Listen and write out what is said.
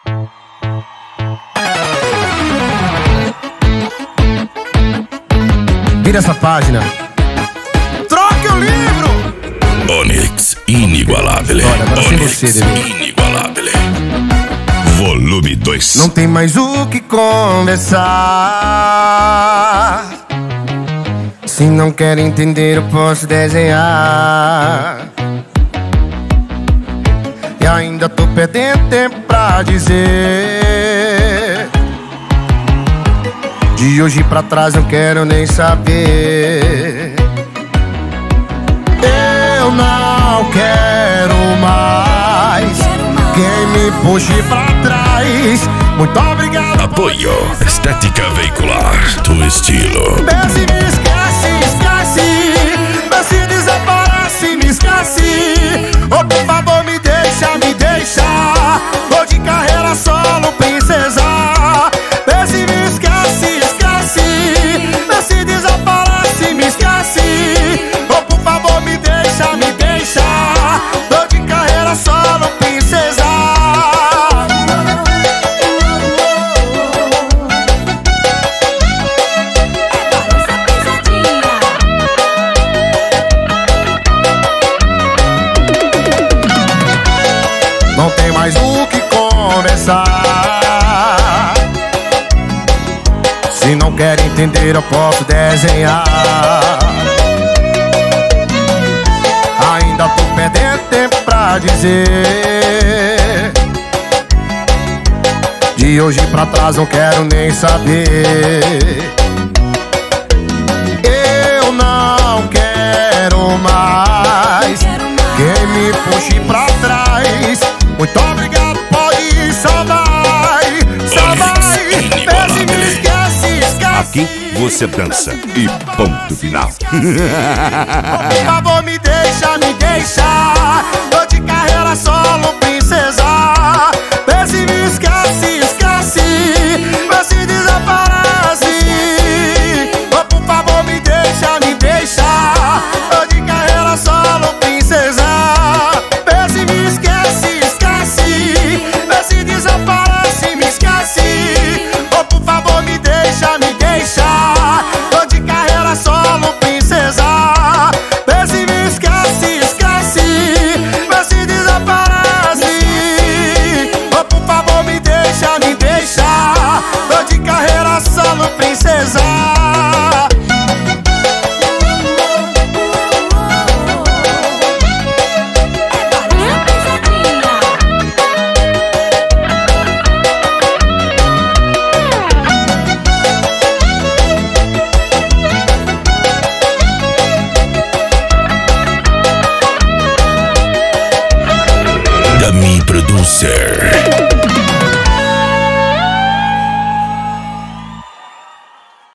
Vira essa página. Troque o livro. Onyx inigualável. Olha, agora sem Onyx você, David. inigualável. Volume 2. Não tem mais o que conversar. Se não quer entender, eu posso desenhar. E ainda tô perdendo tempo pra dizer. De hoje pra trás não quero nem saber. Eu não quero mais quem me puxe pra trás. Muito obrigado. Apoio Estética Veicular do estilo. Vê se me esquece, esquece. Vê se desaparece, me esquece. Oh, por favor, me deixa, me deixa. Tô de carreira solo, princesa. Vê se me esquece, esquece. Vê se desaparece, me esquece. Oh, por favor, me deixa, me deixa. Tô de carreira solo, princesa. Não tem mais o que conversar. Se não quer entender, eu posso desenhar. Ainda tô perdendo tempo pra dizer. De hoje pra trás não quero nem saber. Eu não quero mais quem me puxe pra trás. Muito obrigado, pode ir, só vai, só vai. Vê se me esquece, esquece. Aqui você dança e ponto final. Por favor, me deixa, me deixa. Tô de carreira solo, princesa. Vê se me esquece, esquece. Vê se desaparece. Oh, por favor, me deixa, me deixa. Tô de carreira solo, princesa. Vê se me esquece, esquece. Vê se desaparece, me esquece. Oh, por favor, me deixa, me deixa. Tô de carreira solo, princesa. Vê se me esquece, esquece. Vê se desaparece. Oh, por favor, me deixa, me deixa. Tô de carreira solo, princesa. Da Mi Producer.